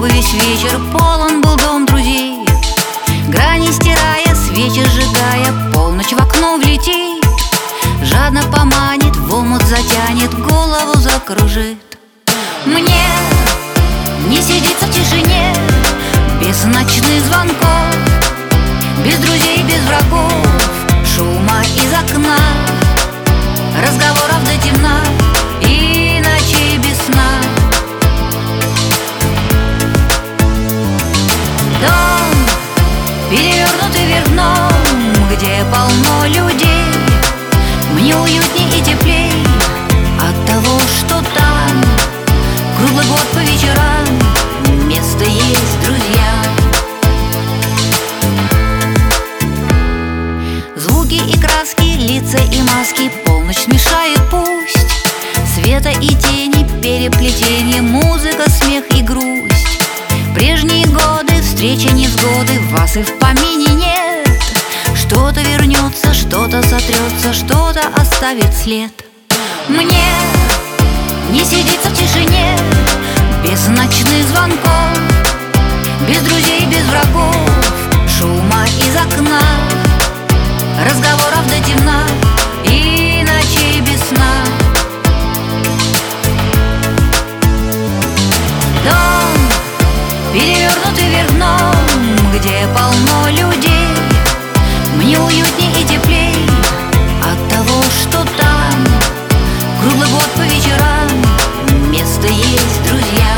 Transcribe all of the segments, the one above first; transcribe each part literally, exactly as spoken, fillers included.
чтобы весь вечер полон был дом друзей. Грани стирая, свечи сжигая, полночь в окно влетит, жадно поманит, в омут затянет, голову закружит. Мне не сидится в тишине, без ночных звонков, без друзей, без врагов, шума из окна, разговоров до темна и ночей без сна. Дом, перевернутый вверх дном, где полно людей, мне уютней и теплей от того, что там круглый год по вечерам место есть, друзья. Звуки и краски, лица и маски, полночь смешает пусть, света и тени, переплетение, музыка, смех и грусть. Прежние годы, встречи, невзгоды, вас и в помине нет. Что-то вернется, что-то сотрется, что-то оставит след. Мне не сидится в тишине, без ночных звонков, без друзей, без врагов, шума из окна, разговоров до темна и ночей без сна. Дом, перевернутый вверх дном, где полно людей, мне уютней и теплей от того, что там круглый год по вечерам место есть, друзья.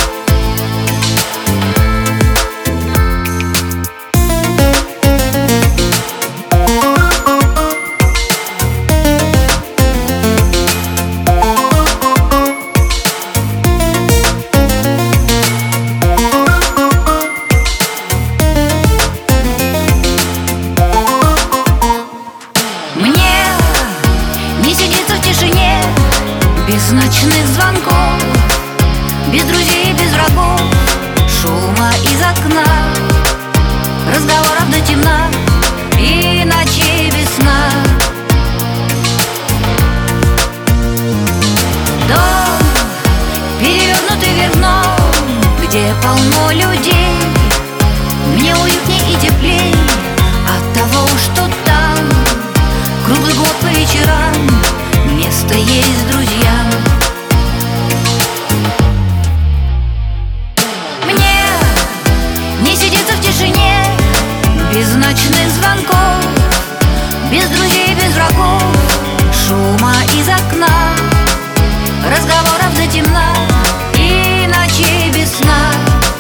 Без ночных звонков, без друзей, без врагов, шума из окна, разговоров до темна и ночей без сна. Дом, перевернутый вверх дном, где полно людей, мне уютней и теплей от того, что там круглый год по вечерам место есть, друзья. Мне не сидится в тишине, без ночных звонков, без друзей, без врагов, шума из окна, разговоров до темна и ночей без сна.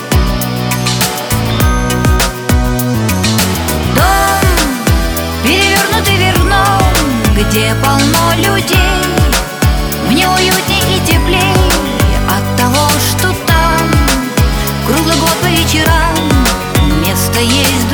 Дом, перевернутый вверх дном, где полно людей, мне уютней и теплей от того, что там круглый год по вечерам место есть,